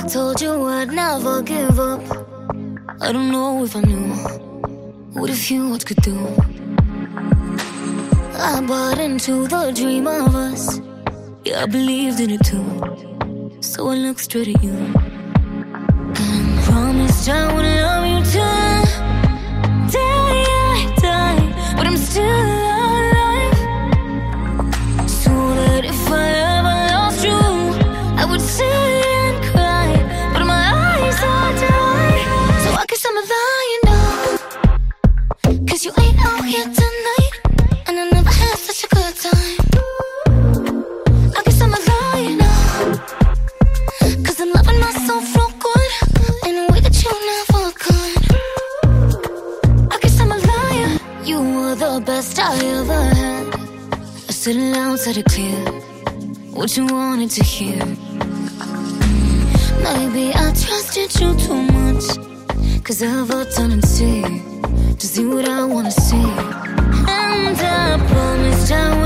Told you I'd never give up. I don't know if I knew what a few words could do. I bought into the dream of us. Yeah, I believed in it too. So I looked straight at you and promised I would love you till day I die. But I'm still alive, so that if I ever lost you, I would sit and cry, but my eyes are dry. So I guess I'm a lying now, 'cause you ain't out here tonight, and I never had such a good time. I guess I'm a liar now, 'cause I'm loving myself real good in a way that you never could. I guess I'm a liar. You were the best I ever had. I said it loud, said it clear, what you wanted to hear. Maybe I trusted you too much, 'cause I have a tendency to see what I wanna see. And I promised I would